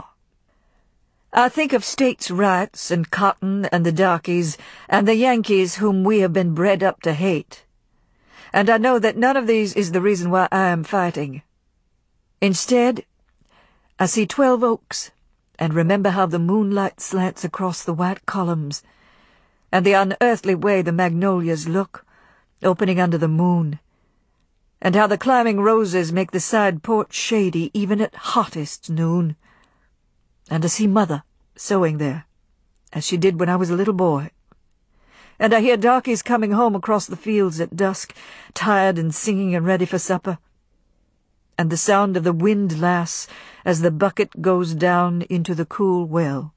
I think of states' rights and Cotton and the darkies and the Yankees whom we have been bred up to hate. And I know that none of these is the reason why I am fighting. Instead, I see Twelve Oaks and remember how the moonlight slants across the white columns, and the unearthly way the magnolias look, opening under the moon, and how the climbing roses make the side porch shady even at hottest noon. And I see Mother sewing there, as she did when I was a little boy. And I hear darkies coming home across the fields at dusk, tired and singing and ready for supper. And the sound of the windlass as the bucket goes down into the cool well.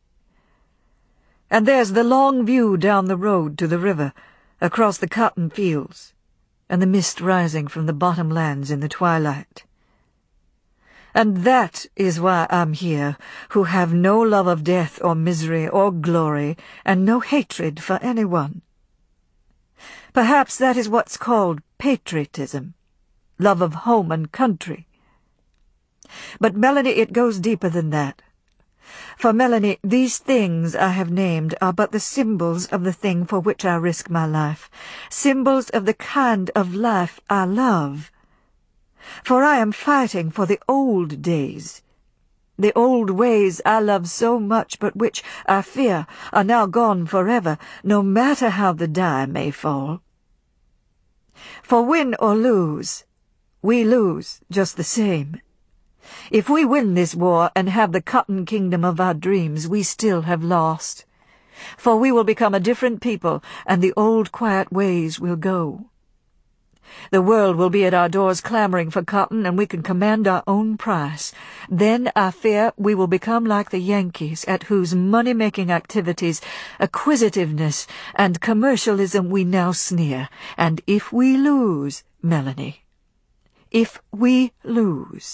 And there's the long view down the road to the river, across the cotton fields, and the mist rising from the bottom lands in the twilight. And that is why I'm here, who have no love of death or misery or glory, and no hatred for anyone. Perhaps that is what's called patriotism, love of home and country. But, Melanie, it goes deeper than that. For, Melanie, these things I have named are but the symbols of the thing for which I risk my life, symbols of the kind of life I love. For I am fighting for the old days, the old ways I love so much, but which, I fear, are now gone forever, no matter how the die may fall. For win or lose, we lose just the same. If we win this war and have the cotton kingdom of our dreams, we still have lost. For we will become a different people, and the old quiet ways will go. The world will be at our doors clamoring for cotton, and we can command our own price. Then, I fear, we will become like the Yankees, at whose money-making activities, acquisitiveness, and commercialism we now sneer. And if we lose, Melanie, if we lose...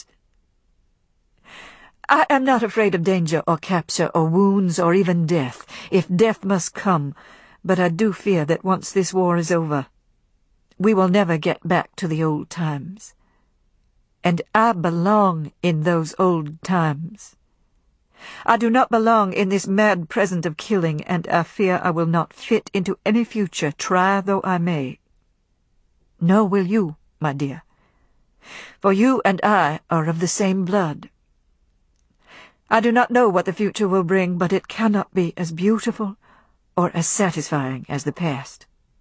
I am not afraid of danger or capture or wounds or even death, if death must come, but I do fear that once this war is over, we will never get back to the old times. And I belong in those old times. I do not belong in this mad present of killing, and I fear I will not fit into any future, try though I may. Nor will you, my dear, for you and I are of the same blood. I do not know what the future will bring, but it cannot be as beautiful or as satisfying as the past.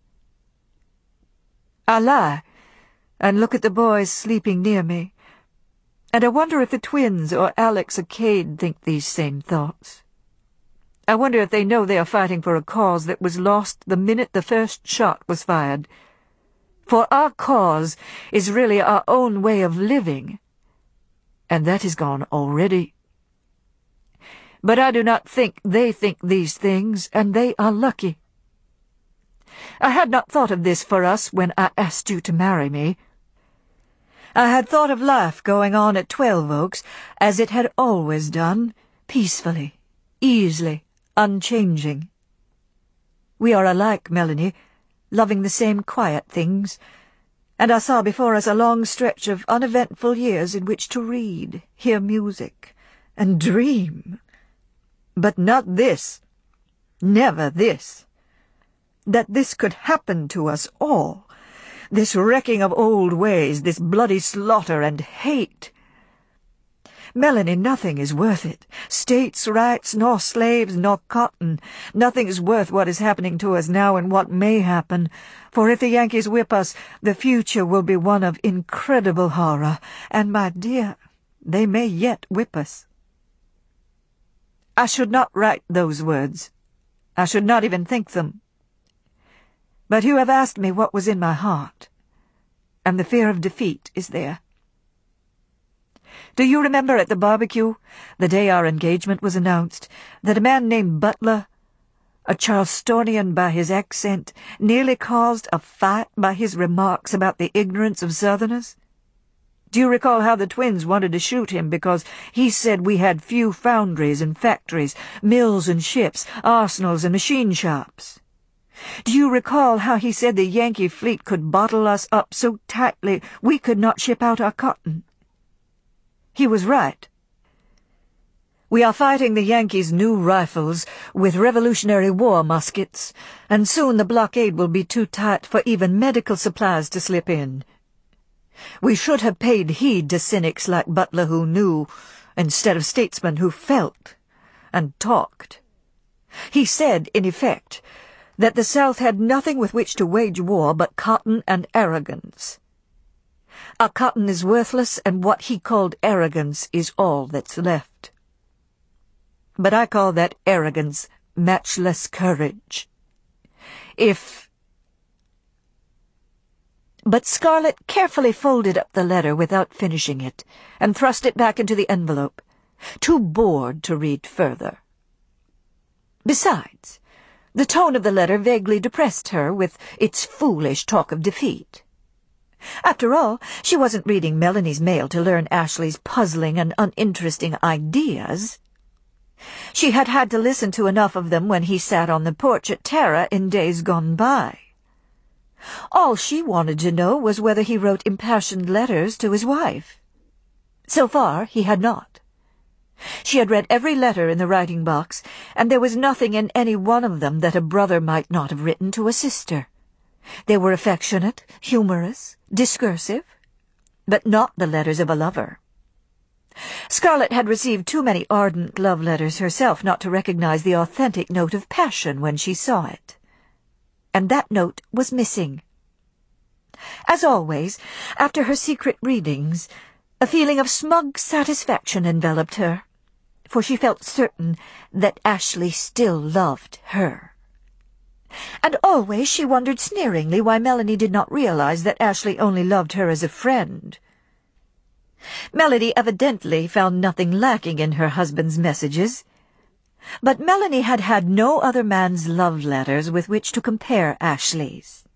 I lie and look at the boys sleeping near me, and I wonder if the twins or Alex or Cade think these same thoughts. I wonder if they know they are fighting for a cause that was lost the minute the first shot was fired. For our cause is really our own way of living, and that is gone already. But I do not think they think these things, and they are lucky. I had not thought of this for us when I asked you to marry me. I had thought of life going on at Twelve Oaks as it had always done, peacefully, easily, unchanging. We are alike, Melanie, loving the same quiet things, and I saw before us a long stretch of uneventful years in which to read, hear music, and dream. But not this, never this. That this could happen to us all, this wrecking of old ways, this bloody slaughter and hate. Melanie, nothing is worth it. States' rights, nor slaves, nor cotton. Nothing is worth what is happening to us now and what may happen. For if the Yankees whip us, the future will be one of incredible horror. And, my dear, they may yet whip us. I should not write those words. I should not even think them. But you have asked me what was in my heart, and the fear of defeat is there. Do you remember at the barbecue, the day our engagement was announced, that a man named Butler, a Charlestonian by his accent, nearly caused a fight by his remarks about the ignorance of Southerners? Do you recall how the twins wanted to shoot him because he said we had few foundries and factories, mills and ships, arsenals and machine shops? Do you recall how he said the Yankee fleet could bottle us up so tightly we could not ship out our cotton? He was right. We are fighting the Yankees' new rifles with Revolutionary War muskets, and soon the blockade will be too tight for even medical supplies to slip in. We should have paid heed to cynics like Butler who knew, instead of statesmen who felt and talked. He said, in effect, that the South had nothing with which to wage war but cotton and arrogance. Our cotton is worthless, and what he called arrogance is all that's left. But I call that arrogance matchless courage. If... But Scarlett carefully folded up the letter without finishing it, and thrust it back into the envelope, too bored to read further. Besides, the tone of the letter vaguely depressed her with its foolish talk of defeat. After all, she wasn't reading Melanie's mail to learn Ashley's puzzling and uninteresting ideas. She had had to listen to enough of them when he sat on the porch at Tara in days gone by. All she wanted to know was whether he wrote impassioned letters to his wife. So far, he had not. She had read every letter in the writing box, and there was nothing in any one of them that a brother might not have written to a sister. They were affectionate, humorous, discursive, but not the letters of a lover. Scarlett had received too many ardent love letters herself not to recognize the authentic note of passion when she saw it. And that note was missing. As always, after her secret readings, a feeling of smug satisfaction enveloped her, for she felt certain that Ashley still loved her. And always she wondered sneeringly why Melanie did not realize that Ashley only loved her as a friend. Melanie evidently found nothing lacking in her husband's messages, but Melanie had had no other man's love letters with which to compare Ashley's.